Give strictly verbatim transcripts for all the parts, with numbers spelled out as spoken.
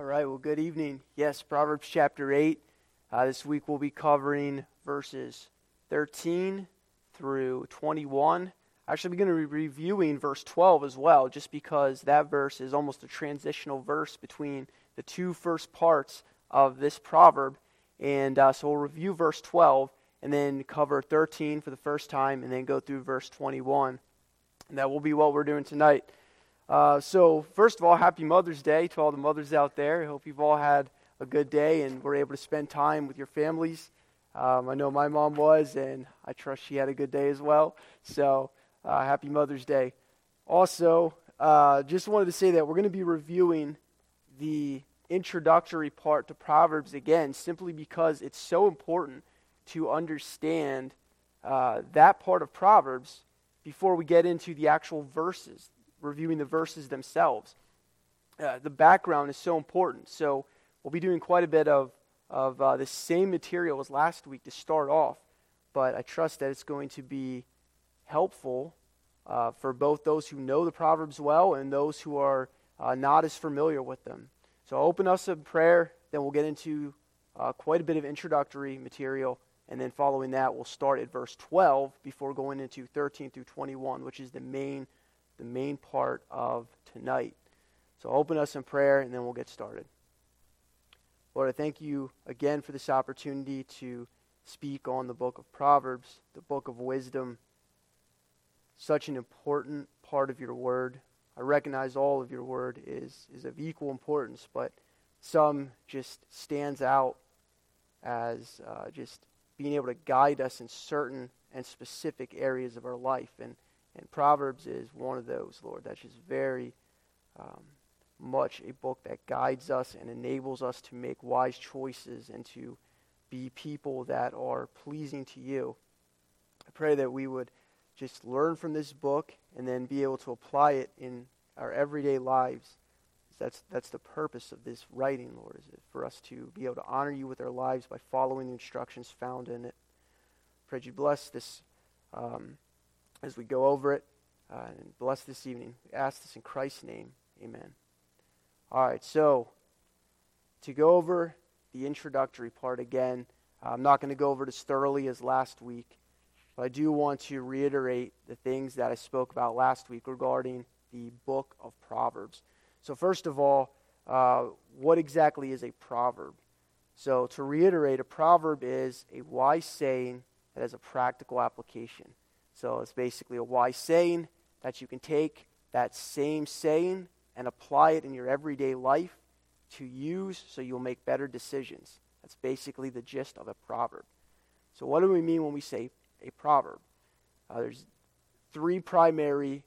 All right, well, good evening. Yes, Proverbs chapter eight. Uh, this week we'll be covering verses thirteen through twenty-one. Actually, we're going to be reviewing verse twelve as well, just because that verse is almost a transitional verse between the two first parts of this proverb. And uh, so we'll review verse twelve and then cover thirteen for the first time and then go through verse twenty-one. And that will be what we're doing tonight. Uh, so, first of all, happy Mother's Day to all the mothers out there. I hope you've all had a good day and were able to spend time with your families. Um, I know my mom was, and I trust she had a good day as well. So, uh, happy Mother's Day. Also, uh, just wanted to say that we're going to be reviewing the introductory part to Proverbs again, simply because it's so important to understand uh, that part of Proverbs before we get into the actual verses. Reviewing the verses themselves. Uh, the background is so important. So we'll be doing quite a bit of, of uh, the same material as last week to start off, but I trust that it's going to be helpful uh, for both those who know the Proverbs well and those who are uh, not as familiar with them. So I'll open us in prayer, then we'll get into uh, quite a bit of introductory material, and then following that we'll start at verse twelve before going into thirteen through twenty-one, which is the main the main part of tonight. So open us in prayer and then we'll get started. Lord, I thank you again for this opportunity to speak on the book of Proverbs, the book of wisdom, such an important part of your word. I recognize all of your word is, is of equal importance, but some just stands out as uh, just being able to guide us in certain and specific areas of our life. And And Proverbs is one of those, Lord. That's just very um, much a book that guides us and enables us to make wise choices and to be people that are pleasing to you. I pray that we would just learn from this book and then be able to apply it in our everyday lives. That's that's the purpose of this writing, Lord, is it for us to be able to honor you with our lives by following the instructions found in it. I pray you bless this um as we go over it, uh, and bless this evening. We ask this in Christ's name. Amen. All right, so to go over the introductory part again, I'm not going to go over it as thoroughly as last week, but I do want to reiterate the things that I spoke about last week regarding the book of Proverbs. So first of all, uh, what exactly is a proverb? So to reiterate, a proverb is a wise saying that has a practical application. So it's basically a wise saying that you can take that same saying and apply it in your everyday life to use so you'll make better decisions. That's basically the gist of a proverb. So what do we mean when we say a proverb? Uh, there's three primary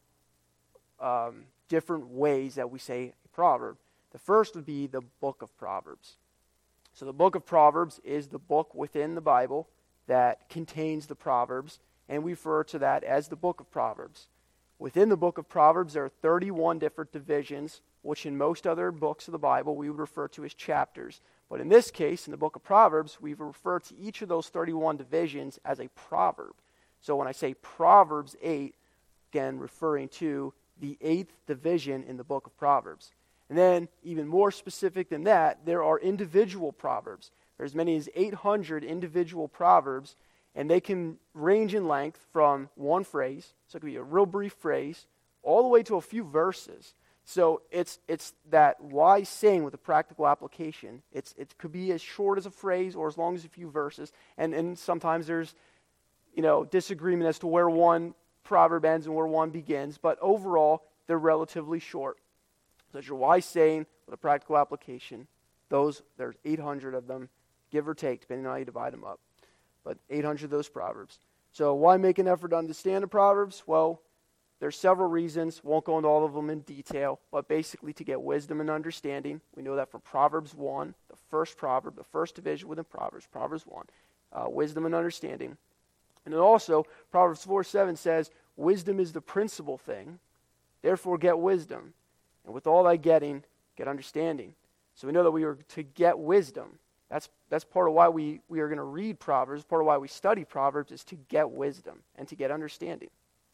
um, different ways that we say a proverb. The first would be the book of Proverbs. So the book of Proverbs is the book within the Bible that contains the Proverbs, and we refer to that as the book of Proverbs. Within the book of Proverbs, there are thirty-one different divisions, which in most other books of the Bible we would refer to as chapters. But in this case, in the book of Proverbs, we refer to each of those thirty-one divisions as a proverb. So when I say Proverbs eight, again referring to the eighth division in the book of Proverbs. And then, even more specific than that, there are individual proverbs. There's as many as eight hundred individual proverbs, and they can range in length from one phrase, so it could be a real brief phrase, all the way to a few verses. So it's it's that wise saying with a practical application. It's it could be as short as a phrase or as long as a few verses. And and sometimes there's, you know, disagreement as to where one proverb ends and where one begins. But overall, they're relatively short. So it's your wise saying with a practical application. Those, there's eight hundred of them, give or take, depending on how you divide them up. But eight hundred of those proverbs. So why make an effort to understand the proverbs? Well, there's several reasons. Won't go into all of them in detail, but basically to get wisdom and understanding. We know that from Proverbs one, the first proverb, the first division within Proverbs, Proverbs one, uh, wisdom and understanding. And then also, Proverbs four seven says, wisdom is the principal thing, therefore get wisdom. And with all thy getting, get understanding. So we know that we are to get wisdom. That's that's part of why we, we are going to read Proverbs. Part of why we study Proverbs is to get wisdom and to get understanding.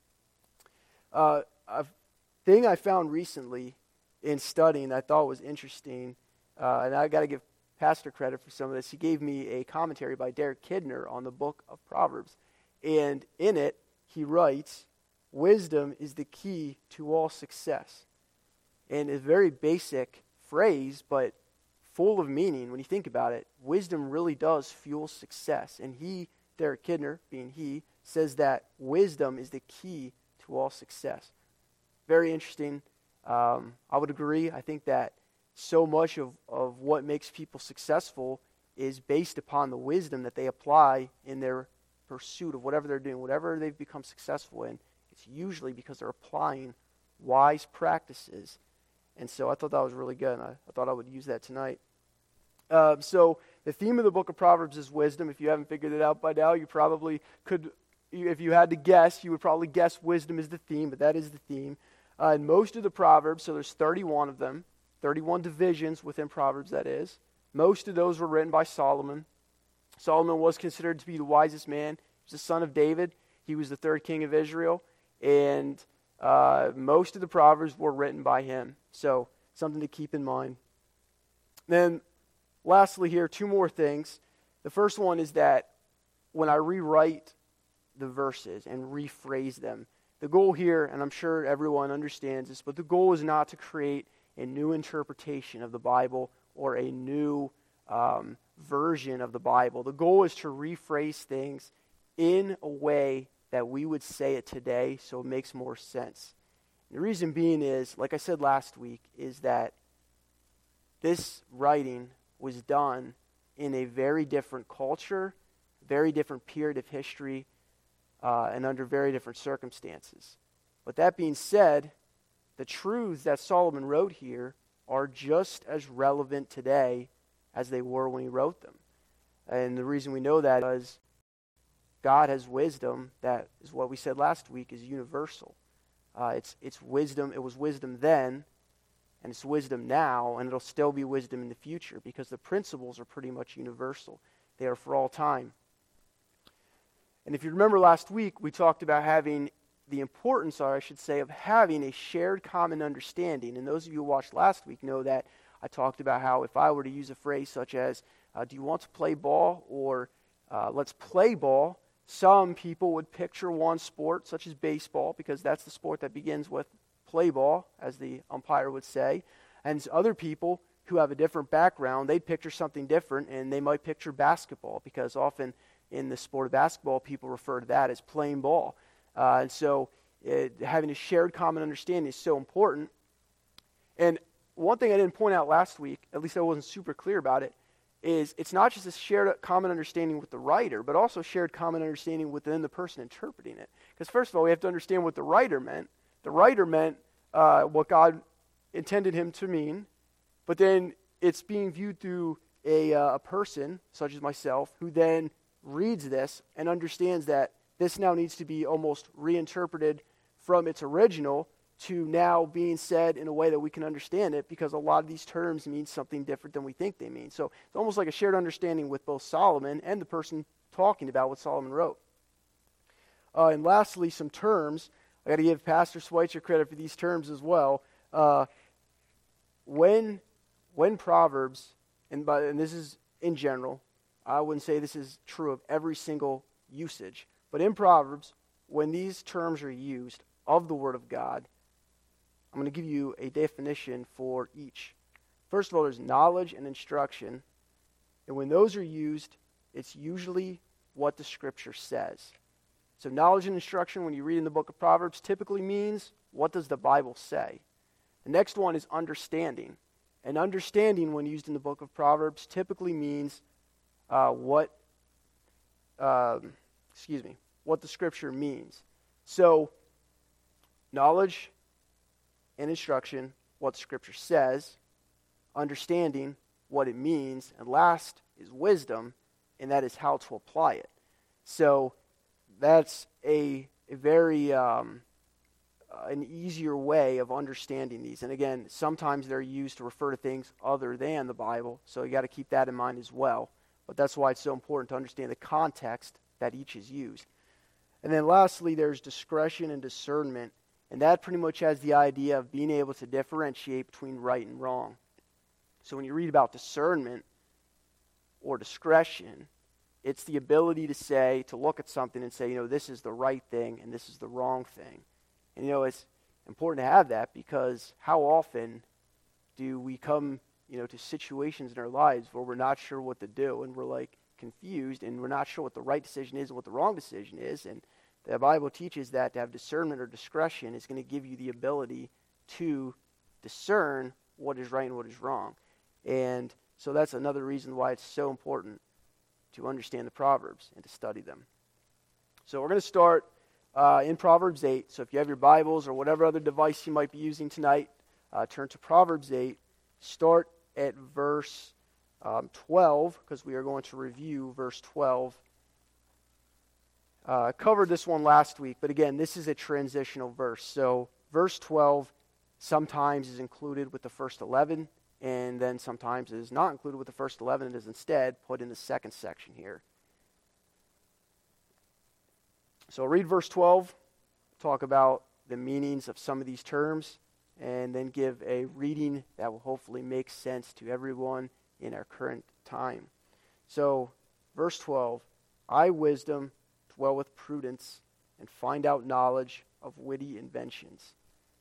Uh, a thing I found recently in studying that I thought was interesting uh, and I got to give Pastor credit for some of this. He gave me a commentary by Derek Kidner on the book of Proverbs. And in it, he writes, wisdom is the key to all success. And a very basic phrase, but full of meaning when you think about it. Wisdom really does fuel success. And he, Derek Kidner, being he, says that wisdom is the key to all success. Very interesting. Um, I would agree. I think that so much of, of what makes people successful is based upon the wisdom that they apply in their pursuit of whatever they're doing, whatever they've become successful in. It's usually because they're applying wise practices. And so I thought that was really good, and I, I thought I would use that tonight. Uh, so the theme of the book of Proverbs is wisdom. If you haven't figured it out by now, you probably could, if you had to guess, you would probably guess wisdom is the theme, but that is the theme. Uh, and most of the Proverbs, so there's thirty-one of them, thirty-one divisions within Proverbs, that is. Most of those were written by Solomon. Solomon was considered to be the wisest man. He was the son of David. He was the third king of Israel. And uh, most of the Proverbs were written by him. So something to keep in mind. Then lastly here, two more things. The first one is that when I rewrite the verses and rephrase them, the goal here, and I'm sure everyone understands this, but the goal is not to create a new interpretation of the Bible or a new um, version of the Bible. The goal is to rephrase things in a way that we would say it today so it makes more sense. And the reason being is, like I said last week, is that this writing was done in a very different culture, very different period of history, uh, and under very different circumstances. But that being said, the truths that Solomon wrote here are just as relevant today as they were when he wrote them. And the reason we know that is God has wisdom that is what we said last week is universal. Uh, it's it's wisdom. It was wisdom then, and it's wisdom now, and it'll still be wisdom in the future because the principles are pretty much universal. They are for all time. And if you remember last week, we talked about having the importance, or I should say, of having a shared common understanding. And those of you who watched last week know that I talked about how if I were to use a phrase such as, uh, do you want to play ball, or uh, let's play ball, some people would picture one sport, such as baseball, because that's the sport that begins with play ball, as the umpire would say. And other people who have a different background, they'd picture something different, and they might picture basketball, because often in the sport of basketball, people refer to that as playing ball. Uh, and so it, having a shared common understanding is so important. And one thing I didn't point out last week, at least I wasn't super clear about it, is it's not just a shared common understanding with the writer, but also shared common understanding within the person interpreting it. Because first of all, we have to understand what the writer meant. The writer meant uh, what God intended him to mean, but then it's being viewed through a, uh, a person, such as myself, who then reads this and understands that this now needs to be almost reinterpreted from its original to now being said in a way that we can understand it, because a lot of these terms mean something different than we think they mean. So it's almost like a shared understanding with both Solomon and the person talking about what Solomon wrote. Uh, and lastly, some terms. I got to give Pastor Schweitzer credit for these terms as well. Uh, when when Proverbs, and, by, and this is in general, I wouldn't say this is true of every single usage, but in Proverbs, when these terms are used of the Word of God, I'm going to give you a definition for each. First of all, there's knowledge and instruction. And when those are used, it's usually what the Scripture says. So knowledge and instruction, when you read in the book of Proverbs, typically means, what does the Bible say? The next one is understanding. And understanding, when used in the book of Proverbs, typically means uh, what, uh, excuse me, what the Scripture means. So, knowledge and instruction, what Scripture says, understanding what it means, and last is wisdom, and that is how to apply it. So that's a, a very um, uh, an easier way of understanding these. And again, sometimes they're used to refer to things other than the Bible, so you got to keep that in mind as well. But that's why it's so important to understand the context that each is used. And then lastly, there's discretion and discernment. And that pretty much has the idea of being able to differentiate between right and wrong. So when you read about discernment or discretion, it's the ability to say, to look at something and say, you know, this is the right thing and this is the wrong thing. And, you know, it's important to have that because how often do we come, you know, to situations in our lives where we're not sure what to do and we're like confused and we're not sure what the right decision is and what the wrong decision is. And the Bible teaches that to have discernment or discretion is going to give you the ability to discern what is right and what is wrong. And so that's another reason why it's so important to understand the Proverbs and to study them. So we're going to start uh, in Proverbs eight. So if you have your Bibles or whatever other device you might be using tonight, uh, turn to Proverbs eight. Start at verse um, twelve, because we are going to review verse twelve. Uh, I covered this one last week, but again, this is a transitional verse. So verse twelve sometimes is included with the first eleven, and then sometimes it is not included with the first eleven. It is instead put in the second section here. So I'll read verse twelve, talk about the meanings of some of these terms, and then give a reading that will hopefully make sense to everyone in our current time. So, verse twelve, I, wisdom, dwell with prudence, and find out knowledge of witty inventions.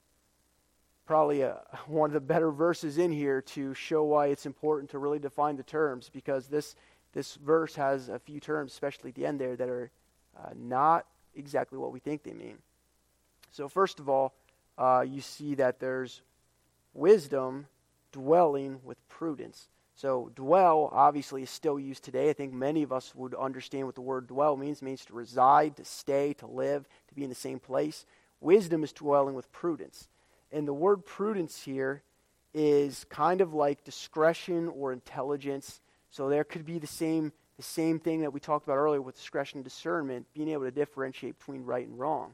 Probably a, one of the better verses in here to show why it's important to really define the terms, because this this verse has a few terms, especially at the end there, that are uh, not exactly what we think they mean. So first of all, uh, you see that there's wisdom dwelling with prudence. So dwell obviously is still used today. I think many of us would understand what the word dwell means. It means to reside, to stay, to live, to be in the same place. Wisdom is dwelling with prudence. And the word prudence here is kind of like discretion or intelligence. So there could be the same the same thing that we talked about earlier with discretion and discernment, being able to differentiate between right and wrong.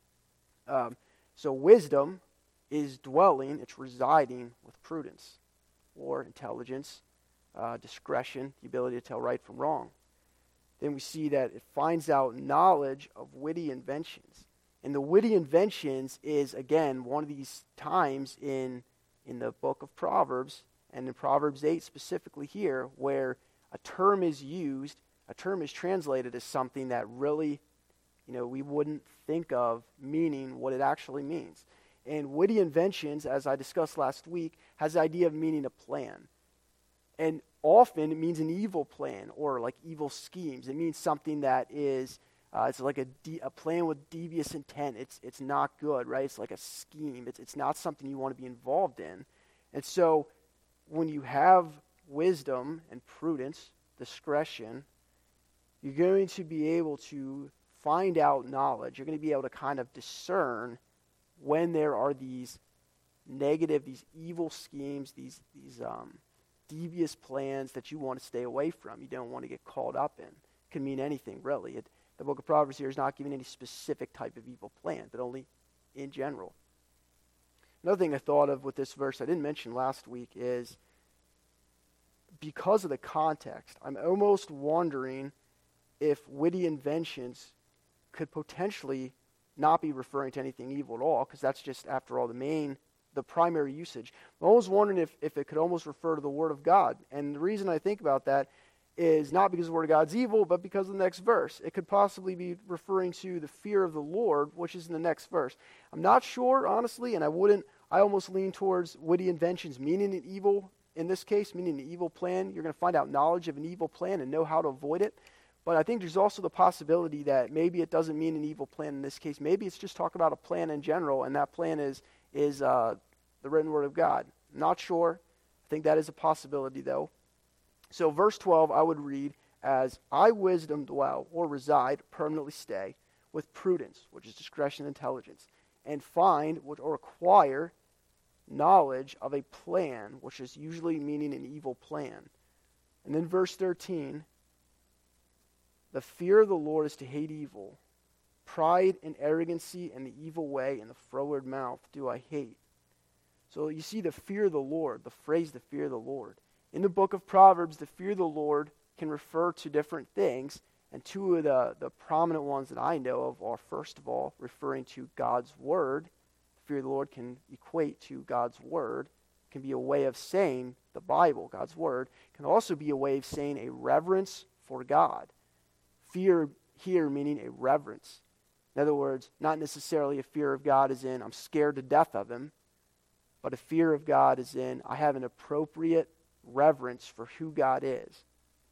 Um, so wisdom is dwelling, it's residing with prudence or intelligence, uh, discretion, the ability to tell right from wrong. Then we see that it finds out knowledge of witty inventions. And the witty inventions is, again, one of these times in in the book of Proverbs, and in Proverbs eight specifically here, where a term is used, a term is translated as something that really, you know, we wouldn't think of meaning what it actually means. And witty inventions, as I discussed last week, has the idea of meaning a plan. And often it means an evil plan or like evil schemes. It means something that is Uh, it's like a, de- a plan with devious intent. It's it's not good, right? It's like a scheme. It's it's not something you want to be involved in. And so when you have wisdom and prudence, discretion, you're going to be able to find out knowledge. You're going to be able to kind of discern when there are these negative, these evil schemes, these, these um, devious plans that you want to stay away from. You don't want to get caught up in. It can mean anything, really. It, The book of Proverbs here is not giving any specific type of evil plan, but only in general. Another thing I thought of with this verse I didn't mention last week is because of the context, I'm almost wondering if witty inventions could potentially not be referring to anything evil at all, because that's just, after all, the main, the primary usage. I'm almost wondering if, if it could almost refer to the Word of God. And the reason I think about that is not because the Word of God's evil, but because of the next verse. It could possibly be referring to the fear of the Lord, which is in the next verse. I'm not sure, honestly, and I wouldn't, I almost lean towards witty inventions meaning an evil, in this case, meaning an evil plan. You're going to find out knowledge of an evil plan and know how to avoid it. But I think there's also the possibility that maybe it doesn't mean an evil plan in this case. Maybe it's just talking about a plan in general, and that plan is, is uh, the written Word of God. I'm not sure. I think that is a possibility, though. So verse twelve I would read as, I, wisdom, dwell or reside, permanently stay, with prudence, which is discretion and intelligence, and find or acquire knowledge of a plan, which is usually meaning an evil plan. And then verse thirteen, the fear of the Lord is to hate evil. Pride and arrogancy and the evil way and the froward mouth do I hate. So you see the fear of the Lord, the phrase the fear of the Lord. In the book of Proverbs, the fear of the Lord can refer to different things, and two of the, the prominent ones that I know of are, first of all, referring to God's Word. The fear of the Lord can equate to God's Word, can be a way of saying the Bible, God's Word, can also be a way of saying a reverence for God. Fear here meaning a reverence. In other words, not necessarily a fear of God as in I'm scared to death of him, but a fear of God as in I have an appropriate reverence for who God is.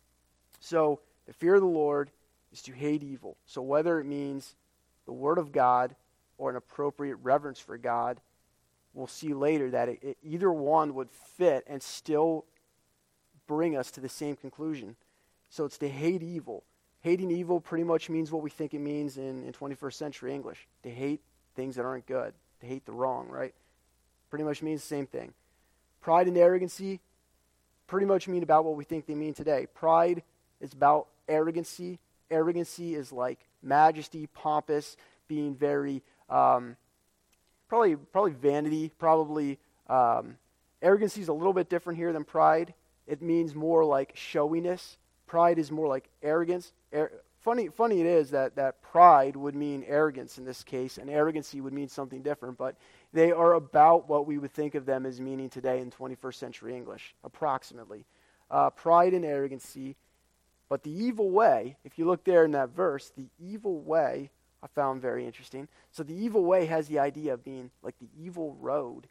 So the fear of the Lord is to hate evil. So whether it means the Word of God or an appropriate reverence for God, we'll see later that it, it, either one would fit and still bring us to the same conclusion. So it's to hate evil. Hating evil pretty much means what we think it means in, in twenty-first century English. To hate things that aren't good. To hate the wrong, right? Pretty much means the same thing. Pride and arrogancy pretty much mean about what we think they mean today. Pride is about arrogancy. Arrogancy is like majesty, pompous, being very, um, probably probably vanity, probably, um, arrogancy is a little bit different here than pride. It means more like showiness. Pride is more like arrogance. Ar- funny funny it is that, that pride would mean arrogance in this case, and arrogancy would mean something different, but they are about what we would think of them as meaning today in twenty-first century English, approximately. Uh, pride and arrogancy. But the evil way, if you look there in that verse, the evil way I found very interesting. So the evil way has the idea of being like the evil road,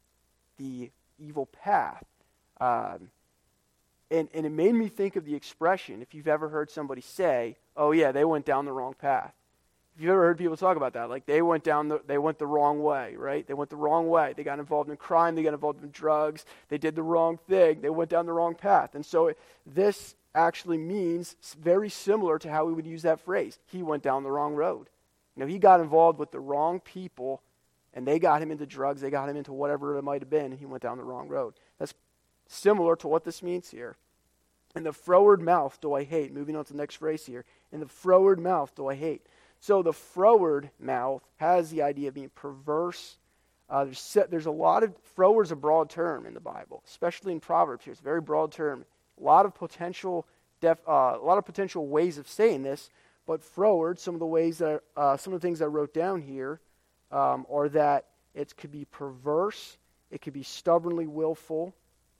the evil path. Um, and, and it made me think of the expression, if you've ever heard somebody say, oh yeah, they went down the wrong path. If you've ever heard people talk about that, like they went down the, they went the wrong way, right? They went the wrong way. They got involved in crime. They got involved in drugs. They did the wrong thing. They went down the wrong path. And so it, this actually means very similar to how we would use that phrase. He went down the wrong road. You know, he got involved with the wrong people, and they got him into drugs. They got him into whatever it might have been, and he went down the wrong road. That's similar to what this means here. In the froward mouth do I hate. Moving on to the next phrase here. In the froward mouth do I hate. So the froward mouth has the idea of being perverse. Uh, there's, there's a lot of, froward's a broad term in the Bible, especially in Proverbs here. It's a very broad term. A lot of potential, def, uh, a lot of potential ways of saying this, but froward, some of the ways that, uh, some of the things I wrote down here um, are that it could be perverse, it could be stubbornly willful,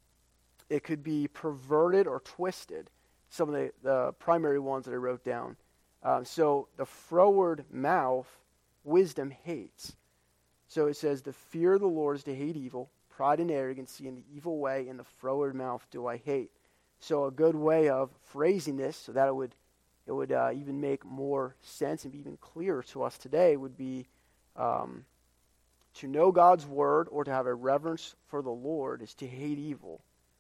it could be perverted or twisted. Some of the, the primary ones that I wrote down. Um, so the froward mouth, wisdom hates. So it says, the fear of the Lord is to hate evil, pride and arrogancy, and the evil way, and the froward mouth do I hate. So a good way of phrasing this, so that it would, it would uh, even make more sense and be even clearer to us today, would be um, to know God's word or to have a reverence for the Lord is to hate evil.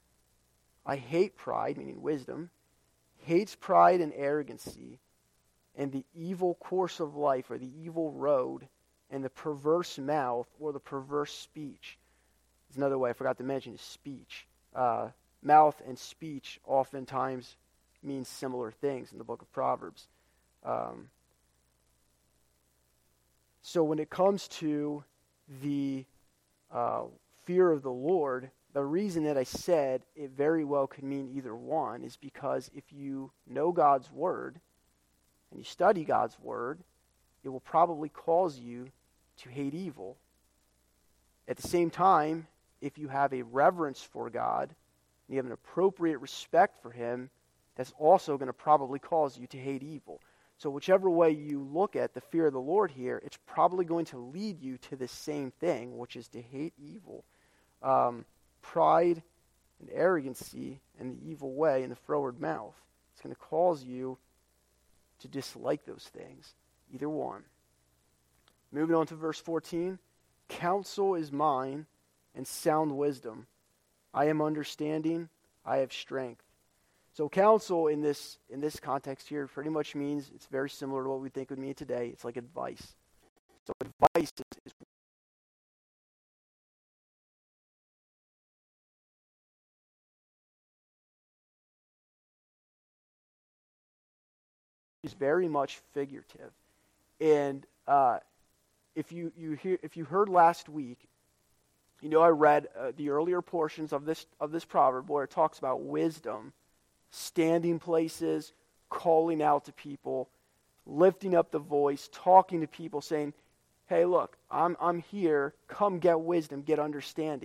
I hate pride, meaning wisdom, hates pride and arrogancy, and the evil course of life, or the evil road, and the perverse mouth, or the perverse speech. There's another way I forgot to mention is speech. Uh, mouth and speech oftentimes mean similar things in the book of Proverbs. Um, so when it comes to the uh, fear of the Lord, the reason that I said it very well could mean either one is because if you know God's word, and you study God's word, it will probably cause you to hate evil. At the same time, if you have a reverence for God, and you have an appropriate respect for him, that's also going to probably cause you to hate evil. So whichever way you look at the fear of the Lord here, it's probably going to lead you to the same thing, which is to hate evil. Um, pride and arrogancy and the evil way and the froward mouth. It's going to cause you to dislike those things, either one. Moving on to verse fourteen. Counsel is mine and sound wisdom. I am understanding, I have strength. So counsel in this in this context here pretty much means it's very similar to what we think would mean today. It's like advice. So advice is, is is very much figurative. And uh, if you, you hear if you heard last week, you know I read uh, the earlier portions of this of this proverb where it talks about wisdom, standing places, calling out to people, lifting up the voice, talking to people, saying, "Hey, look, I'm I'm here. Come get wisdom, get understanding."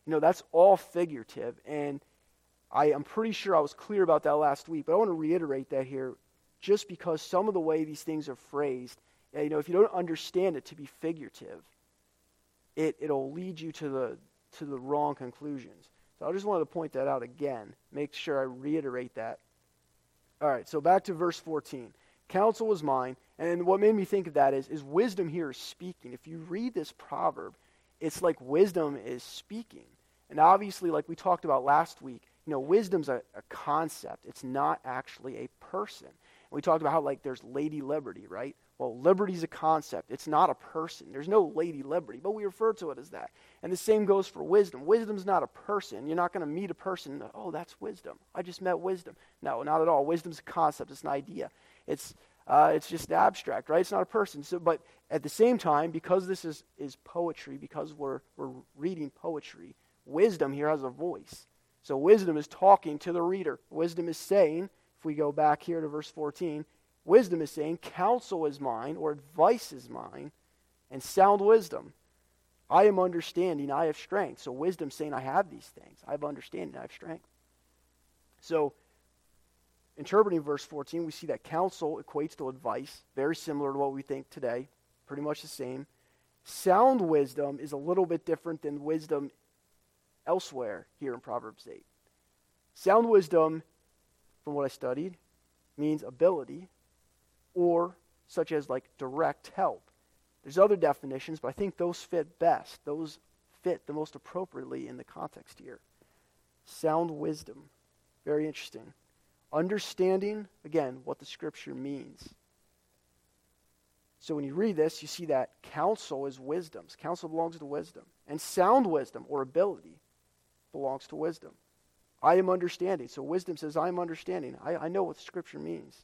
You know, that's all figurative, and I am pretty sure I was clear about that last week, but I want to reiterate that here just because some of the way these things are phrased, you know, if you don't understand it to be figurative, it, it'll lead you to the to the wrong conclusions. So I just wanted to point that out again, make sure I reiterate that. All right, so back to verse fourteen. Counsel is mine, and what made me think of that is, is wisdom here is speaking. If you read this proverb, it's like wisdom is speaking. And obviously, like we talked about last week, you know, wisdom's a, a concept. It's not actually a person. And we talked about how, like, there's Lady Liberty, right? Well, liberty's a concept. It's not a person. There's no Lady Liberty, but we refer to it as that. And the same goes for wisdom. Wisdom's not a person. You're not going to meet a person and, oh, that's wisdom. I just met wisdom. No, not at all. Wisdom's a concept. It's an idea. It's uh, it's just abstract, right? It's not a person. So, but at the same time, because this is, is poetry, because we're we're reading poetry, wisdom here has a voice. So wisdom is talking to the reader. Wisdom is saying, if we go back here to verse fourteen, wisdom is saying, counsel is mine, or advice is mine, and sound wisdom. I am understanding, I have strength. So wisdom saying, I have these things. I have understanding, I have strength. So, interpreting verse fourteen, we see that counsel equates to advice, very similar to what we think today, pretty much the same. Sound wisdom is a little bit different than wisdom elsewhere here in Proverbs eight. Sound wisdom, from what I studied, means ability, or such as like direct help. There's other definitions, but I think those fit best. Those fit the most appropriately in the context here. Sound wisdom, very interesting. Understanding, again, what the scripture means. So when you read this, you see that counsel is wisdom. Counsel belongs to wisdom. And sound wisdom, or ability, belongs to wisdom. I am understanding. So wisdom says, I am understanding. I, I know what the scripture means.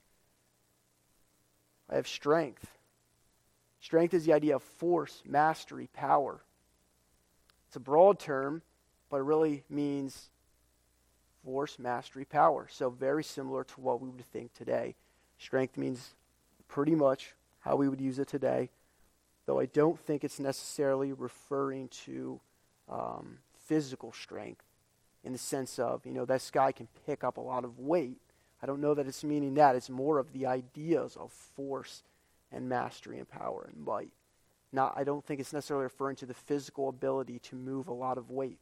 I have strength. Strength is the idea of force, mastery, power. It's a broad term, but it really means force, mastery, power. So very similar to what we would think today. Strength means pretty much how we would use it today, though I don't think it's necessarily referring to um, physical strength in the sense of, you know, this guy can pick up a lot of weight. I don't know that it's meaning that. It's more of the ideas of force and mastery and power and might. Not, I don't think it's necessarily referring to the physical ability to move a lot of weight.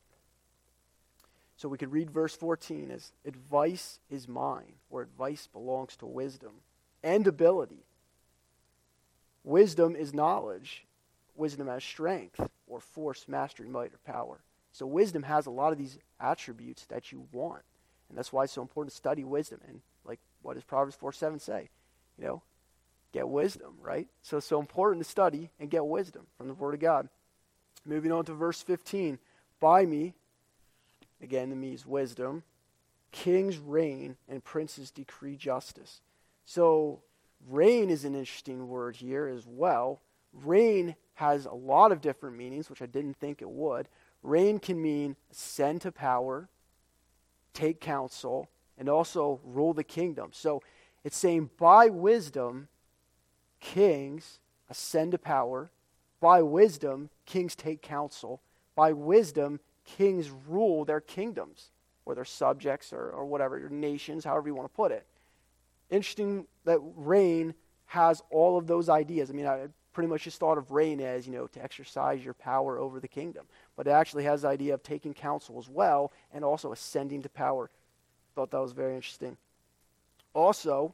So we could read verse fourteen as, advice is mine, or advice belongs to wisdom, and ability. Wisdom is knowledge. Wisdom has strength, or force, mastery, might, or power. So wisdom has a lot of these attributes that you want. And that's why it's so important to study wisdom. And like, what does Proverbs four seven say? You know, get wisdom, right? So it's so important to study and get wisdom from the Word of God. Moving on to verse fifteen. By me, again, the me is wisdom, kings reign and princes decree justice. So reign is an interesting word here as well. Reign has a lot of different meanings, which I didn't think it would. Reign can mean ascend to power, take counsel, and also rule the kingdom. So it's saying by wisdom, kings ascend to power. By wisdom, kings take counsel. By wisdom, kings rule their kingdoms, or their subjects, or, or whatever, your nations, however you want to put it. Interesting that reign has all of those ideas. I mean, I pretty much just thought of reign as, you know, to exercise your power over the kingdom. But it actually has the idea of taking counsel as well, and also ascending to power. Thought that was very interesting. Also,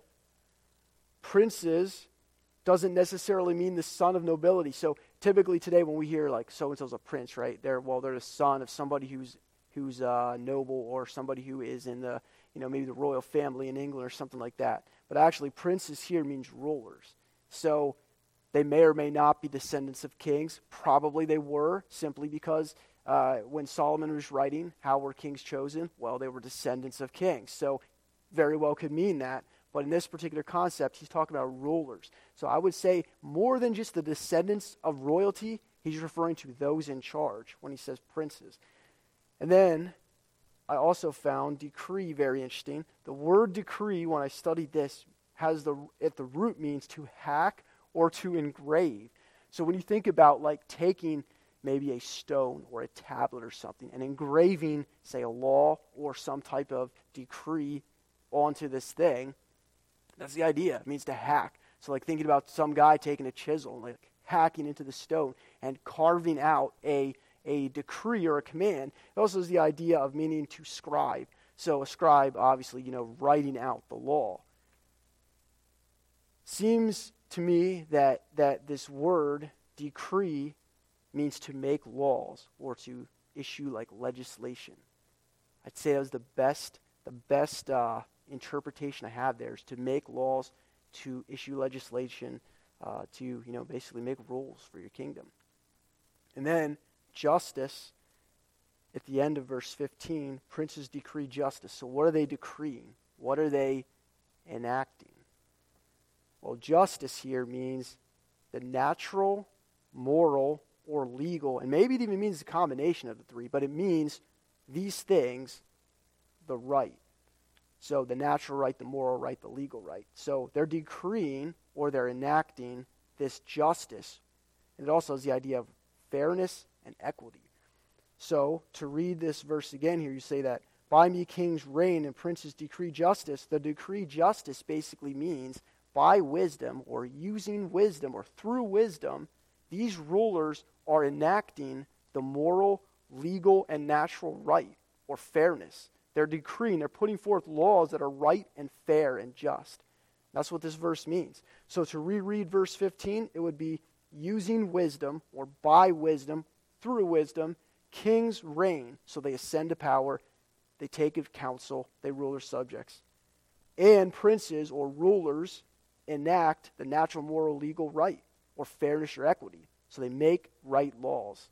princes doesn't necessarily mean the son of nobility. So typically today when we hear like so-and-so's a prince, right? They're, well, they're the son of somebody who's who's uh, noble, or somebody who is in the, you know, maybe the royal family in England or something like that. But actually princes here means rulers. So they may or may not be descendants of kings. Probably they were, simply because uh, when Solomon was writing, how were kings chosen? Well, they were descendants of kings. So very well could mean that. But in this particular concept, he's talking about rulers. So I would say more than just the descendants of royalty, he's referring to those in charge when he says princes. And then I also found decree very interesting. The word decree, when I studied this, has the at the root means to hack or to engrave. So when you think about like taking, maybe a stone or a tablet or something, and engraving, say, a law or some type of decree onto this thing. That's the idea. It means to hack. So like thinking about some guy taking a chisel and like hacking into the stone and carving out a, a decree or a command. It also is the idea of meaning to scribe. So a scribe, obviously, you know, writing out the law. Seems to me that that this word, decree, means to make laws or to issue like legislation. I'd say that was the best, the best uh, interpretation I have there, is to make laws, to issue legislation, uh, to, you know, basically make rules for your kingdom. And then justice, at the end of verse fifteen, princes decree justice. So what are they decreeing? What are they enacting? Well, justice here means the natural, moral, or legal, and maybe it even means a combination of the three, but it means these things, the right. So the natural right, the moral right, the legal right. So they're decreeing or they're enacting this justice. And it also has the idea of fairness and equity. So to read this verse again here, you say that, by me kings reign and princes decree justice. The decree justice basically means by wisdom or using wisdom or through wisdom, these rulers are enacting the moral, legal, and natural right or fairness. They're decreeing, they're putting forth laws that are right and fair and just. That's what this verse means. So to reread verse fifteen, it would be using wisdom or by wisdom, through wisdom, kings reign. So they ascend to power, they take of counsel, they rule their subjects. And princes or rulers enact the natural, moral, legal right or fairness or equity. So they make right laws.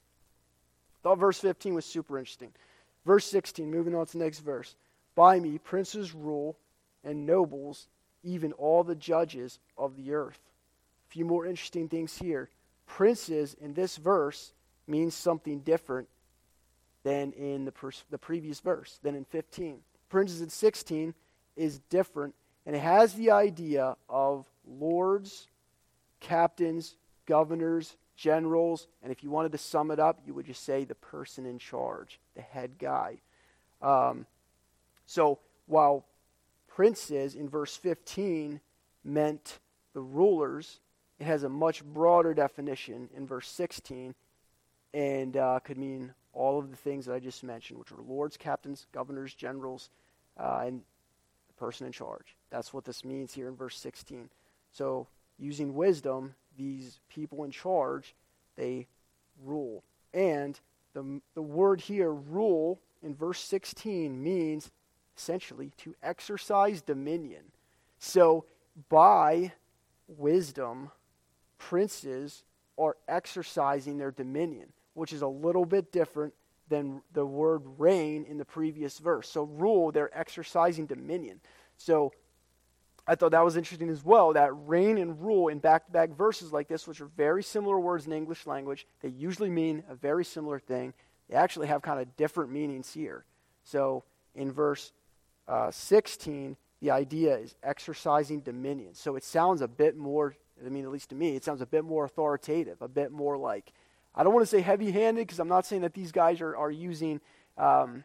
I thought verse fifteen was super interesting. Verse sixteen, moving on to the next verse. By me princes rule and nobles, even all the judges of the earth. A few more interesting things here. Princes in this verse means something different than in the, pers- the previous verse, than in fifteen. Princes in sixteen is different, and it has the idea of lords, captains, governors, generals, and if you wanted to sum it up, you would just say the person in charge, the head guy. Um, so while princes in verse fifteen meant the rulers, it has a much broader definition in verse sixteen and uh, could mean all of the things that I just mentioned, which are lords, captains, governors, generals, uh, and the person in charge. That's what this means here in verse sixteen. So using wisdom, these people in charge, they rule. And the, the word here, rule, in verse sixteen means essentially to exercise dominion. So by wisdom, princes are exercising their dominion, which is a little bit different than the word reign in the previous verse. So rule, they're exercising dominion. So I thought that was interesting as well, that reign and rule in back-to-back verses like this, which are very similar words in the English language, they usually mean a very similar thing. They actually have kind of different meanings here. So in verse uh, sixteen, the idea is exercising dominion. So it sounds a bit more, I mean, at least to me, it sounds a bit more authoritative, a bit more like, I don't want to say heavy-handed, because I'm not saying that these guys are, are using um,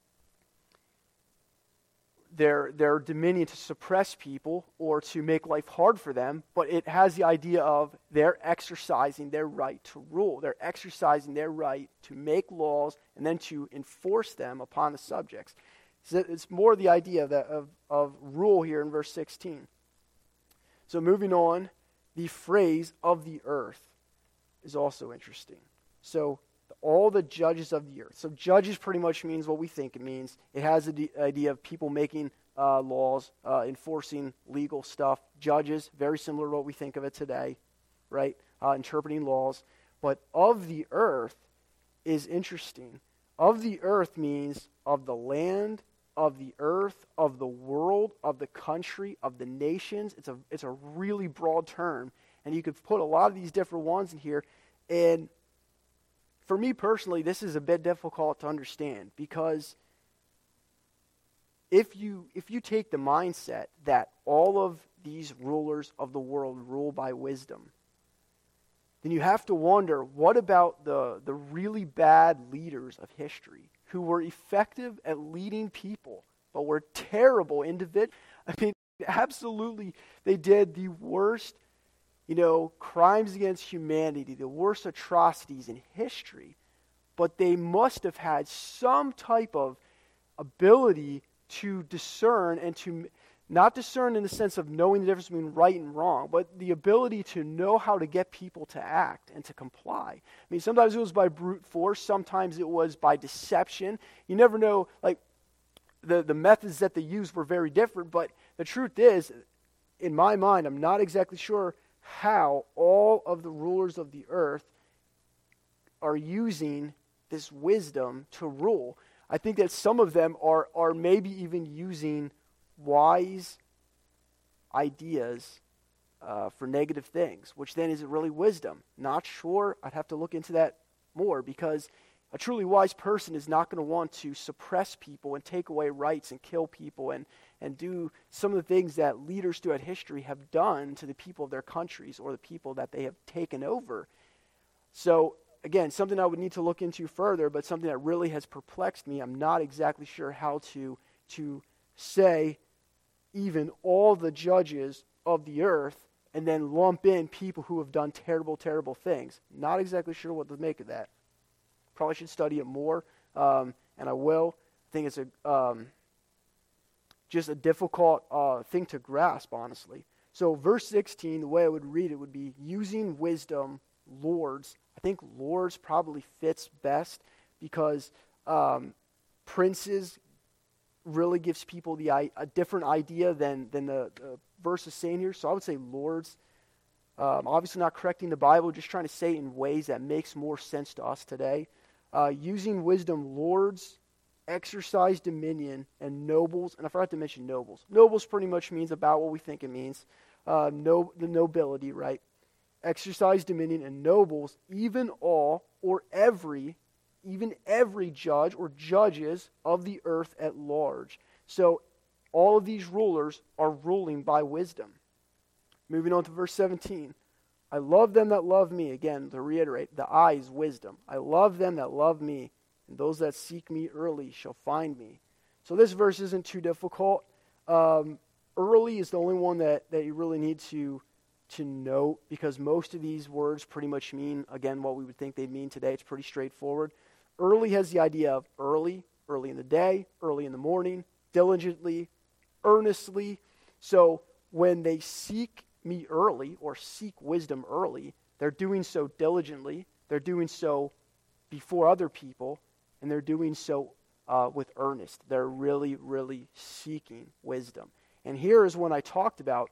their their dominion to suppress people or to make life hard for them, but it has the idea of they're exercising their right to rule. They're exercising their right to make laws and then to enforce them upon the subjects. So it's more the idea of, that, of, of rule here in verse sixteen. So moving on, the phrase of the earth is also interesting. So all the judges of the earth. So judges pretty much means what we think it means. It has the idea of people making uh, laws, uh, enforcing legal stuff. Judges, very similar to what we think of it today, right? Uh, interpreting laws. But of the earth is interesting. Of the earth means of the land, of the earth, of the world, of the country, of the nations. It's a it's a really broad term. And you could put a lot of these different ones in here. And for me personally, this is a bit difficult to understand, because if you if you take the mindset that all of these rulers of the world rule by wisdom, then you have to wonder, what about the, the really bad leaders of history who were effective at leading people, but were terrible individuals? I mean, absolutely, they did the worst, you know, crimes against humanity, the worst atrocities in history, but they must have had some type of ability to discern and to not discern in the sense of knowing the difference between right and wrong, but the ability to know how to get people to act and to comply. I mean, sometimes it was by brute force, sometimes it was by deception. You never know, like, the, the methods that they used were very different, but the truth is, in my mind, I'm not exactly sure how all of the rulers of the earth are using this wisdom to rule. I think that some of them are, are maybe even using wise ideas uh, for negative things, which then isn't really wisdom. Not sure. I'd have to look into that more, because a truly wise person is not going to want to suppress people and take away rights and kill people and, and do some of the things that leaders throughout history have done to the people of their countries or the people that they have taken over. So, again, something I would need to look into further, but something that really has perplexed me. I'm not exactly sure how to to say even all the judges of the earth and then lump in people who have done terrible, terrible things. Not exactly sure what to make of that. Probably should study it more, um, and I will. I think it's a um, just a difficult uh, thing to grasp, honestly. So verse sixteen, the way I would read it would be, using wisdom, lords. I think lords probably fits best, because um, princes really gives people the a different idea than, than the, the verse is saying here. So I would say lords. Um, obviously not correcting the Bible, just trying to say it in ways that makes more sense to us today. Uh, using wisdom, lords, exercise dominion, and nobles. And I forgot to mention nobles. Nobles pretty much means about what we think it means. Uh, no, the nobility, right? Exercise dominion, and nobles, even all or every, even every judge or judges of the earth at large. So all of these rulers are ruling by wisdom. Moving on to verse seventeen. I love them that love me. Again, to reiterate, the I is wisdom. I love them that love me, and those that seek me early shall find me. So this verse isn't too difficult. Um, early is the only one that, that you really need to to note, because most of these words pretty much mean, again, what we would think they'd mean today. It's pretty straightforward. Early has the idea of early, early in the day, early in the morning, diligently, earnestly. So when they seek me early, or seek wisdom early, they're doing so diligently, they're doing so before other people, and they're doing so uh, with earnest. They're really, really seeking wisdom. And here is when I talked about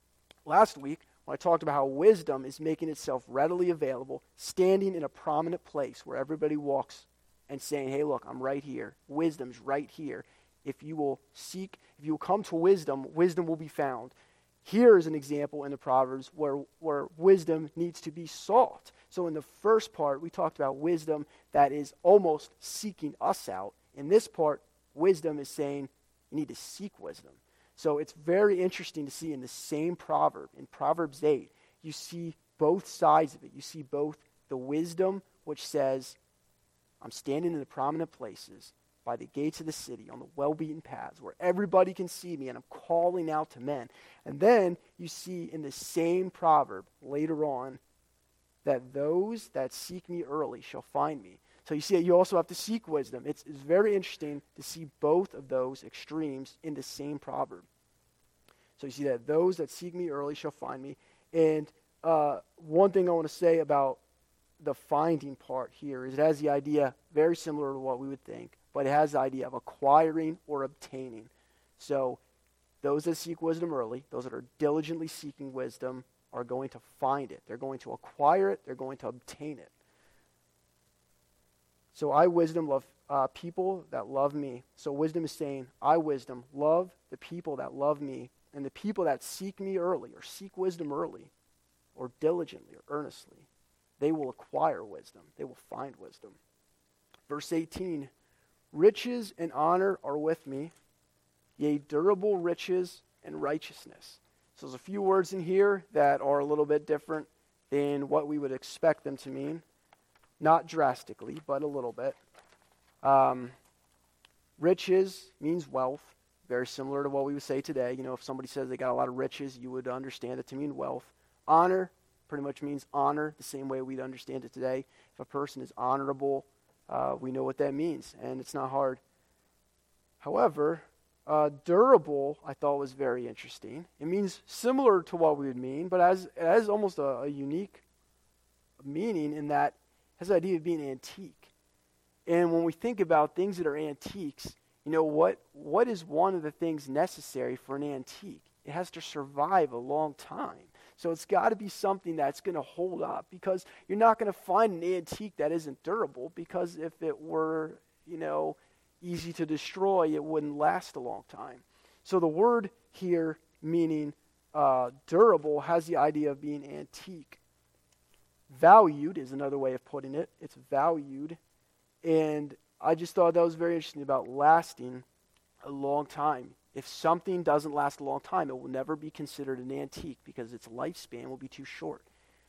last week, when I talked about how wisdom is making itself readily available, standing in a prominent place where everybody walks and saying, hey, look, I'm right here. Wisdom's right here. If you will seek, if you will come to wisdom, wisdom will be found. Here is an example in the Proverbs where, where wisdom needs to be sought. So in the first part, we talked about wisdom that is almost seeking us out. In this part, wisdom is saying you need to seek wisdom. So it's very interesting to see in the same proverb, in Proverbs eight, you see both sides of it. You see both the wisdom, which says, I'm standing in the prominent places, by the gates of the city, on the well-beaten paths, where everybody can see me, and I'm calling out to men. And then you see in the same proverb later on, that those that seek me early shall find me. So you see that you also have to seek wisdom. It's, it's very interesting to see both of those extremes in the same proverb. So you see that those that seek me early shall find me. And uh, one thing I want to say about the finding part here is it has the idea very similar to what we would think, but it has the idea of acquiring or obtaining. So those that seek wisdom early, those that are diligently seeking wisdom, are going to find it. They're going to acquire it. They're going to obtain it. So I, wisdom, love uh, people that love me. So wisdom is saying, I, wisdom, love the people that love me, and the people that seek me early, or seek wisdom early, or diligently, or earnestly, they will acquire wisdom. They will find wisdom. Verse eighteen, riches and honor are with me, yea, durable riches and righteousness. So there's a few words in here that are a little bit different than what we would expect them to mean. Not drastically, but a little bit. Um, riches means wealth, very similar to what we would say today. You know, if somebody says they got a lot of riches, you would understand it to mean wealth. Honor pretty much means honor, the same way we'd understand it today. If a person is honorable, uh, we know what that means, and it's not hard. However, uh, durable, I thought was very interesting. It means similar to what we would mean, but as it has almost a, a unique meaning in that it has the idea of being antique. And when we think about things that are antiques, you know, what what is one of the things necessary for an antique? It has to survive a long time. So it's got to be something that's going to hold up, because you're not going to find an antique that isn't durable, because if it were, you know, easy to destroy, it wouldn't last a long time. So the word here, meaning uh, durable, has the idea of being antique. Valued is another way of putting it. It's valued. And I just thought that was very interesting about lasting a long time. If something doesn't last a long time, it will never be considered an antique because its lifespan will be too short.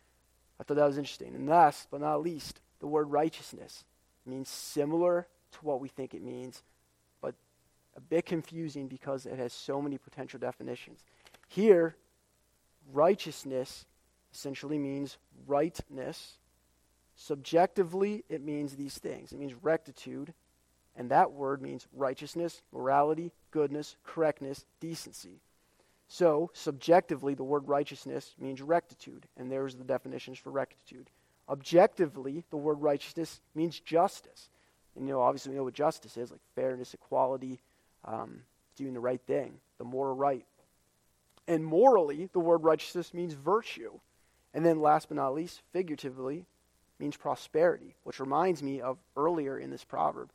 I thought that was interesting. And last but not least, the word righteousness means similar to what we think it means, but a bit confusing because it has so many potential definitions. Here, righteousness essentially means rightness. Subjectively, it means these things. It means rectitude, and that word means righteousness, morality, goodness, correctness, decency. So, subjectively, the word righteousness means rectitude, and there's the definitions for rectitude. Objectively, the word righteousness means justice. And, you know, obviously we know what justice is, like fairness, equality, um, doing the right thing, the moral right. And morally, the word righteousness means virtue. And then last but not least, figuratively, means prosperity, which reminds me of earlier in this proverb,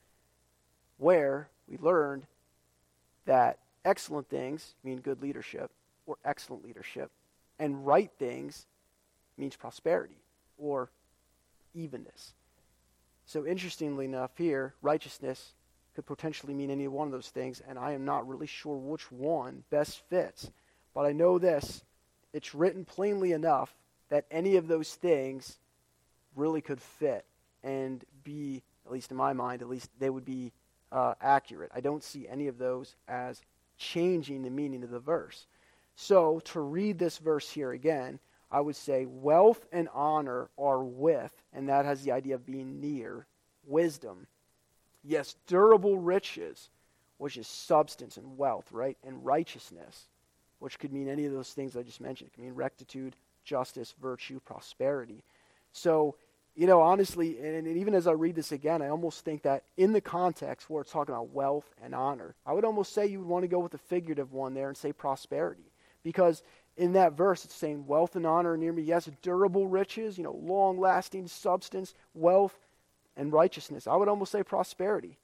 where we learned that excellent things mean good leadership or excellent leadership, and right things means prosperity or evenness. So interestingly enough here, righteousness could potentially mean any one of those things, and I am not really sure which one best fits. But I know this, it's written plainly enough that any of those things really could fit and be, at least in my mind, at least they would be uh, accurate. I don't see any of those as changing the meaning of the verse. So to read this verse here again, I would say wealth and honor are with, and that has the idea of being near, wisdom. Yes, durable riches, which is substance and wealth, right? And righteousness, which could mean any of those things I just mentioned. It could mean rectitude, justice, virtue, prosperity. So, you know, honestly, and, and even as I read this again, I almost think that in the context where it's talking about wealth and honor, I would almost say you would want to go with the figurative one there and say prosperity. Because in that verse, it's saying wealth and honor are near me. Yes, durable riches, you know, long-lasting substance, wealth, and righteousness. I would almost say prosperity.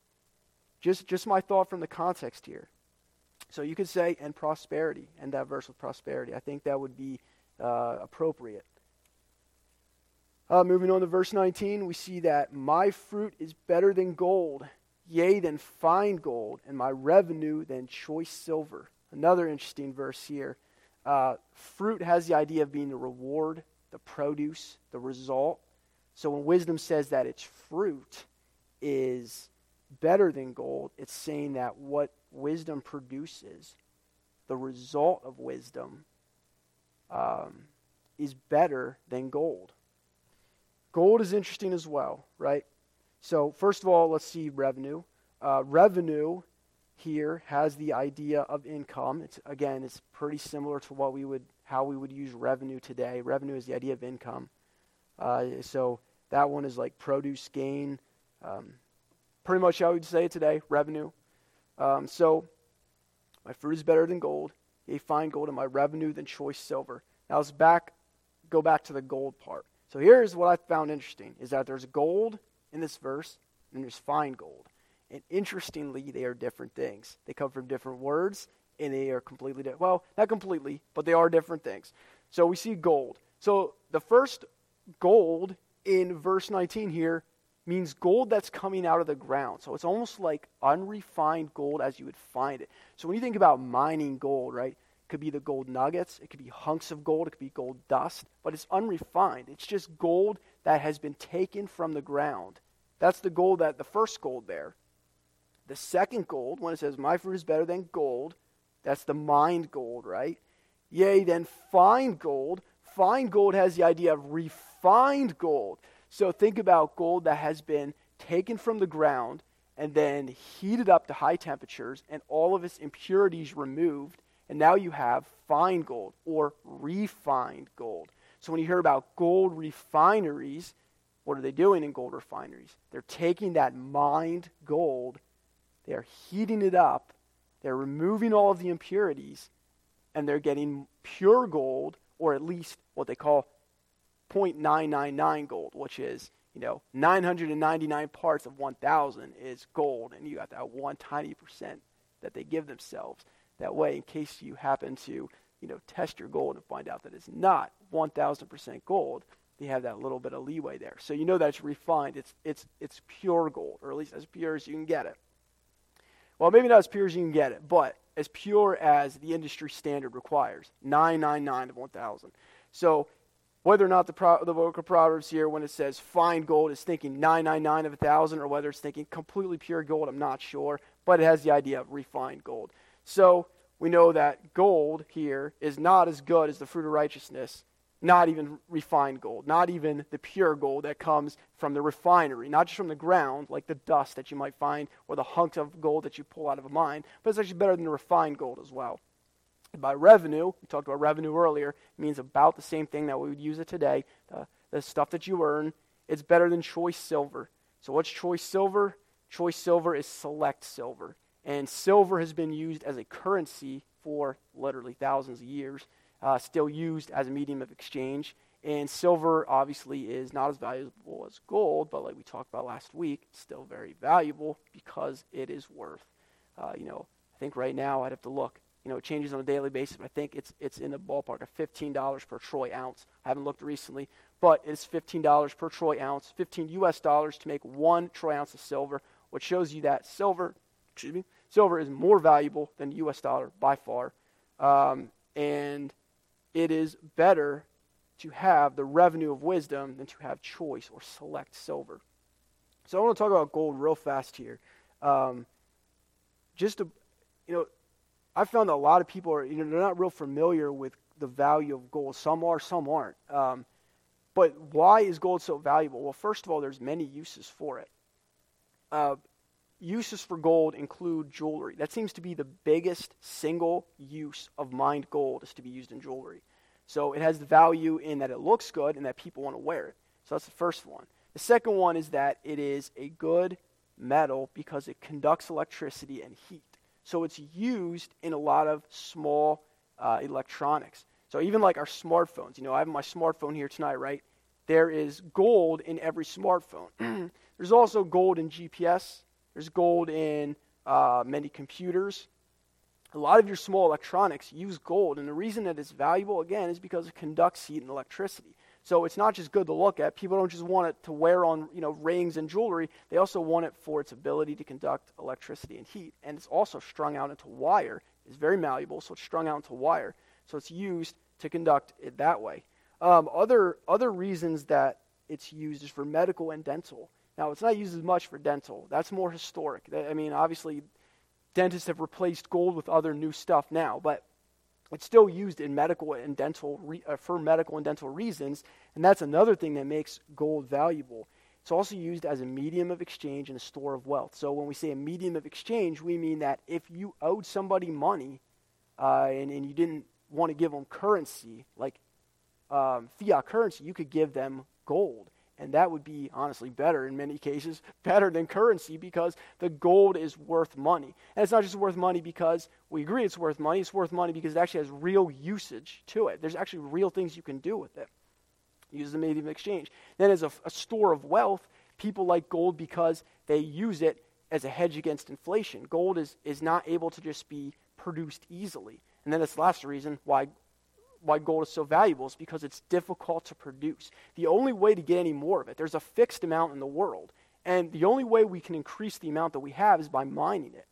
Just, just my thought from the context here. So you could say, and prosperity, end that verse with prosperity. I think that would be uh, appropriate. Uh, moving on to verse nineteen, we see that my fruit is better than gold, yea, than fine gold, and my revenue than choice silver. Another interesting verse here. Uh, fruit has the idea of being the reward, the produce, the result. So when wisdom says that its fruit is better than gold, it's saying that what wisdom produces, the result of wisdom, um, is better than gold. Gold is interesting as well, right? So first of all, let's see revenue. Uh, revenue here has the idea of income. It's again, it's pretty similar to what we would, how we would use revenue today. Revenue is the idea of income. Uh, so that one is like produce, gain. Um, pretty much how we'd say it today, revenue. Um, so my fruit is better than gold, yea, fine gold, and my revenue than choice silver. Now let's back, go back to the gold part. So here's what I found interesting, is that there's gold in this verse, and there's fine gold. And interestingly, they are different things. They come from different words, and they are completely different. Well, not completely, but they are different things. So we see gold. So the first gold in verse nineteen here means gold that's coming out of the ground. So it's almost like unrefined gold as you would find it. So when you think about mining gold, right, It could be the gold nuggets. It could be hunks of gold. It could be gold dust. But it's unrefined. It's just gold that has been taken from the ground. That's the gold, that the first gold there. The second gold, when it says, my fruit is better than gold, that's the mined gold, right? Yea, then fine gold. Fine gold has the idea of refined gold. So think about gold that has been taken from the ground and then heated up to high temperatures and all of its impurities removed. And now you have fine gold or refined gold. So when you hear about gold refineries, what are they doing in gold refineries? They're taking that mined gold, they're heating it up, they're removing all of the impurities, and they're getting pure gold, or at least what they call zero point nine nine nine gold, which is, you know, nine hundred ninety-nine parts of one thousand is gold, and you got that one tiny percent that they give themselves. That way, in case you happen to, you know, test your gold and find out that it's not one thousand percent gold, you have that little bit of leeway there. So you know that it's refined. It's it's it's pure gold, or at least as pure as you can get it. Well, maybe not as pure as you can get it, but as pure as the industry standard requires, nine ninety-nine of one thousand. So whether or not the, Pro, the book of Proverbs here, when it says fine gold, is thinking nine ninety-nine of one thousand, or whether it's thinking completely pure gold, I'm not sure, but it has the idea of refined gold. So we know that gold here is not as good as the fruit of righteousness, not even refined gold, not even the pure gold that comes from the refinery, not just from the ground, like the dust that you might find, or the hunks of gold that you pull out of a mine, but it's actually better than the refined gold as well. And by revenue, we talked about revenue earlier, it means about the same thing that we would use it today, the, the stuff that you earn. It's better than choice silver. So what's choice silver? Choice silver is select silver. And silver has been used as a currency for literally thousands of years, uh, still used as a medium of exchange. And silver obviously is not as valuable as gold, but like we talked about last week, still very valuable because it is worth, uh, you know, I think right now I'd have to look. You know, it changes on a daily basis, but I think it's it's in the ballpark of fifteen dollars per troy ounce. I haven't looked recently, but it's fifteen dollars per troy ounce, fifteen U S dollars to make one troy ounce of silver, which shows you that silver, excuse me, silver is more valuable than the U S dollar by far. Um, and it is better to have the revenue of wisdom than to have choice or select silver. So I want to talk about gold real fast here. Um, just to, you know, I found that a lot of people are, you know, they're not real familiar with the value of gold. Some are, some aren't. Um, but why is gold so valuable? Well, first of all, there's many uses for it. Uh, uses for gold include jewelry. That seems to be the biggest single use of mined gold, is to be used in jewelry. So it has the value in that it looks good and that people want to wear it. So that's the first one. The second one is that it is a good metal because it conducts electricity and heat. So it's used in a lot of small uh, electronics. So even like our smartphones, you know, I have my smartphone here tonight, right? There is gold in every smartphone. There's also gold in G P S. There's gold in uh, many computers. A lot of your small electronics use gold, and the reason that it's valuable, again, is because it conducts heat and electricity. So it's not just good to look at. People don't just want it to wear on, you know, rings and jewelry. They also want it for its ability to conduct electricity and heat. And it's also strung out into wire. It's very malleable, so it's strung out into wire. So it's used to conduct it that way. Um, other other reasons that it's used is for medical and dental. Now, it's not used as much for dental. That's more historic. I mean, obviously, dentists have replaced gold with other new stuff now, but it's still used in medical and dental re, uh, for medical and dental reasons, and that's another thing that makes gold valuable. It's also used as a medium of exchange and a store of wealth. So when we say a medium of exchange, we mean that if you owed somebody money uh, and, and you didn't want to give them currency, like um, fiat currency, you could give them gold. And that would be, honestly, better in many cases, better than currency, because the gold is worth money. And it's not just worth money because we agree it's worth money. It's worth money because it actually has real usage to it. There's actually real things you can do with it. Use the medium of exchange. Then as a, a store of wealth, people like gold because they use it as a hedge against inflation. Gold is, is not able to just be produced easily. And then that's the last reason why why gold is so valuable is because it's difficult to produce. The only way to get any more of it, there's a fixed amount in the world, and the only way we can increase the amount that we have is by mining it.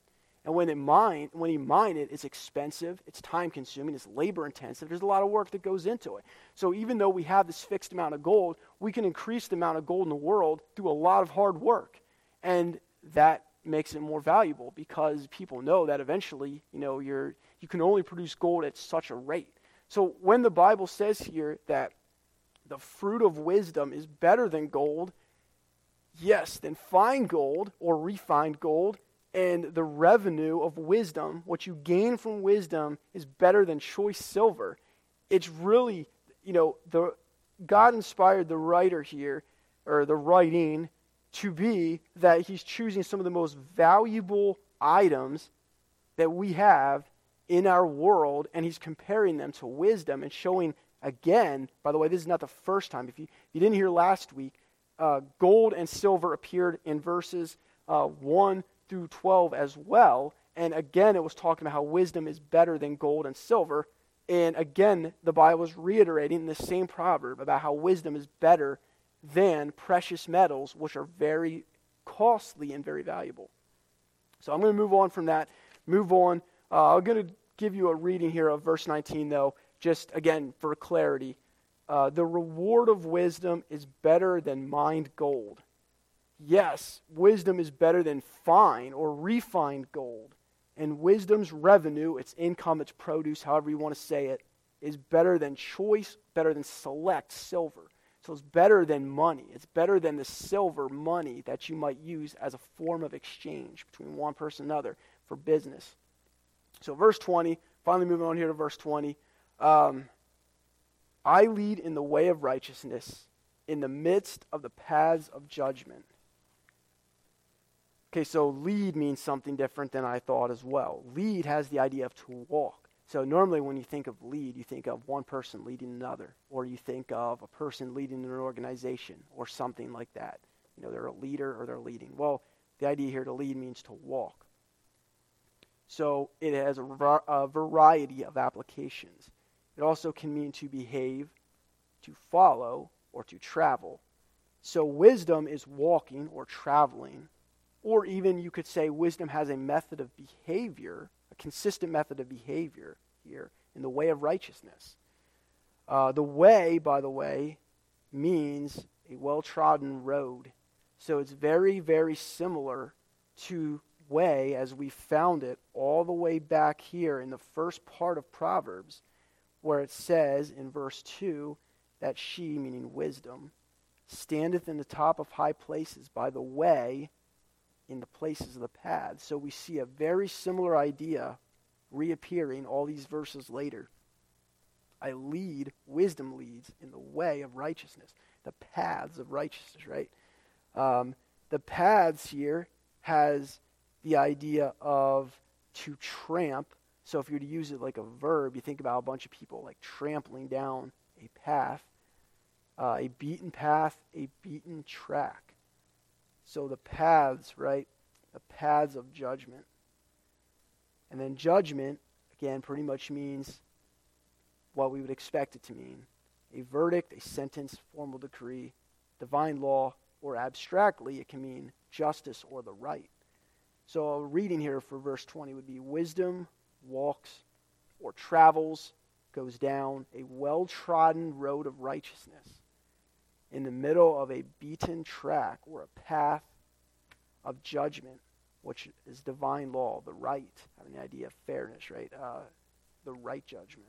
And when it mine, when you mine it, it's expensive, it's time-consuming, it's labor-intensive. There's a lot of work that goes into it. So even though we have this fixed amount of gold, we can increase the amount of gold in the world through a lot of hard work. And that makes it more valuable because people know that eventually, you know, you're you can only produce gold at such a rate. So when the Bible says here that the fruit of wisdom is better than gold, yes, then fine gold or refined gold and the revenue of wisdom, what you gain from wisdom, is better than choice silver. It's really, you know, the God inspired the writer here, or the writing, to be that he's choosing some of the most valuable items that we have in our world, and he's comparing them to wisdom and showing, again, by the way, this is not the first time. If you, if you didn't hear last week, uh, gold and silver appeared in verses uh, one through twelve as well. And again, it was talking about how wisdom is better than gold and silver. And again, the Bible is reiterating the same proverb about how wisdom is better than precious metals, which are very costly and very valuable. So I'm going to move on from that. Move on. Uh, I'm going to give you a reading here of verse nineteen, though, just again for clarity. Uh, the reward of wisdom is better than mined gold. Yes, wisdom is better than fine or refined gold. And wisdom's revenue, its income, its produce, however you want to say it, is better than choice, better than select silver. So it's better than money. It's better than the silver money that you might use as a form of exchange between one person and another for business. So verse twenty, finally moving on here to verse twenty. Um, I lead in the way of righteousness in the midst of the paths of judgment. Okay, so lead means something different than I thought as well. Lead has the idea of to walk. So normally when you think of lead, you think of one person leading another, or you think of a person leading an organization, or something like that. You know, they're a leader or they're leading. Well, the idea here to lead means to walk. So it has a, a variety of applications. It also can mean to behave, to follow, or to travel. So wisdom is walking or traveling. Or even you could say wisdom has a method of behavior, a consistent method of behavior here in the way of righteousness. Uh, the way, by the way, means a well-trodden road. So it's very, very similar to way as we found it all the way back here in the first part of Proverbs, where it says in verse two that she, meaning wisdom, standeth in the top of high places by the way in the places of the paths. So we see a very similar idea reappearing all these verses later. I lead, wisdom leads in the way of righteousness, the paths of righteousness, right? Um, the paths here has the idea of to tramp. So if you were to use it like a verb, you think about a bunch of people like trampling down a path, uh, a beaten path, a beaten track. So the paths, right? The paths of judgment. And then judgment, again, pretty much means what we would expect it to mean. A verdict, a sentence, formal decree, divine law, or abstractly, it can mean justice or the right. So a reading here for verse twenty would be wisdom walks or travels, goes down a well-trodden road of righteousness in the middle of a beaten track or a path of judgment, which is divine law, the right, having the idea of fairness, right? Uh, the right judgment.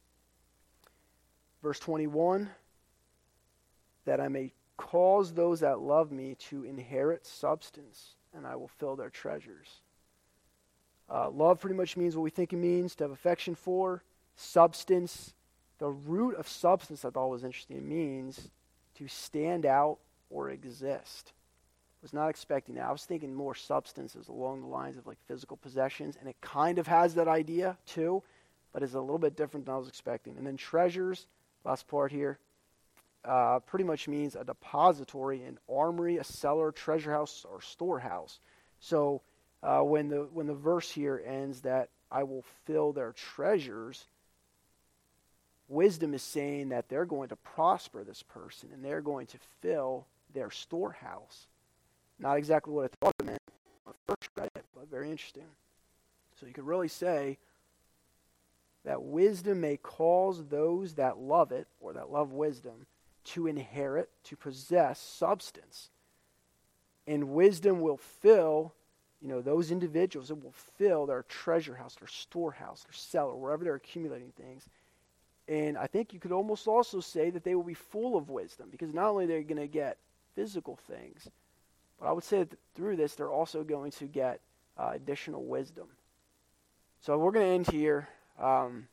Verse twenty-one, that I may cause those that love me to inherit substance, and I will fill their treasures. Uh, love pretty much means what we think it means, to have affection for. Substance, the root of substance I thought was interesting, means to stand out or exist. Was not expecting that. I was thinking more substances along the lines of like physical possessions, and it kind of has that idea too, but it's a little bit different than I was expecting. And then treasures, last part here, uh, pretty much means a depository, an armory, a cellar, treasure house, or storehouse. So uh, when the when the verse here ends that I will fill their treasures, wisdom is saying that they're going to prosper this person, and they're going to fill their storehouse. Not exactly what I thought it meant when I first read it, but very interesting. So you could really say that wisdom may cause those that love it, or that love wisdom, to inherit, to possess substance. And wisdom will fill, you know, those individuals, it will fill their treasure house, their storehouse, their cellar, wherever they're accumulating things. And I think you could almost also say that they will be full of wisdom, because not only are they going to get physical things, but I would say that through this, they're also going to get uh, additional wisdom. So we're going to end here. Um,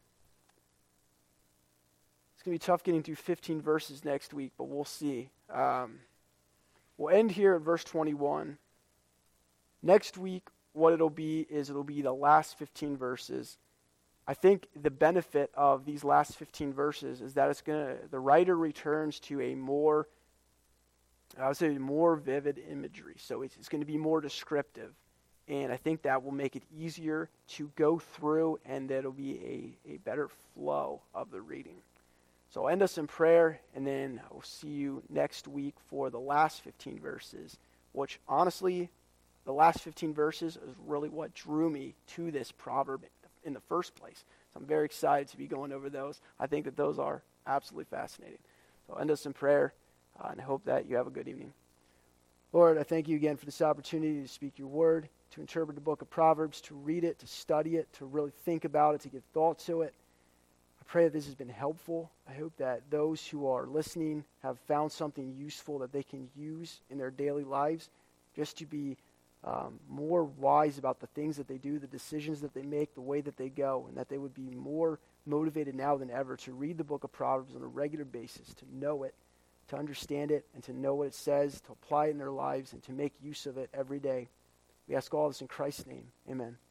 it's going to be tough getting through fifteen verses next week, but we'll see. Um, we'll end here at verse twenty-one. Next week, what it'll be is it'll be the last fifteen verses. I think the benefit of these last fifteen verses is that it's going to, the writer returns to a more, I would say, more vivid imagery. So it's, it's going to be more descriptive. And I think that will make it easier to go through, and that'll be a, a better flow of the reading. So I'll end us in prayer, and then I'll see you next week for the last fifteen verses, which honestly, the last fifteen verses is really what drew me to this proverb in the first place. So I'm very excited to be going over those. I think that those are absolutely fascinating. So I'll end us in prayer, uh, and I hope that you have a good evening. Lord, I thank you again for this opportunity to speak your word, to interpret the book of Proverbs, to read it, to study it, to really think about it, to give thought to it. I pray that this has been helpful. I hope that those who are listening have found something useful that they can use in their daily lives, just to be um, more wise about the things that they do, the decisions that they make, the way that they go, and that they would be more motivated now than ever to read the book of Proverbs on a regular basis, to know it, to understand it, and to know what it says, to apply it in their lives, and to make use of it every day. We ask all this in Christ's name. Amen.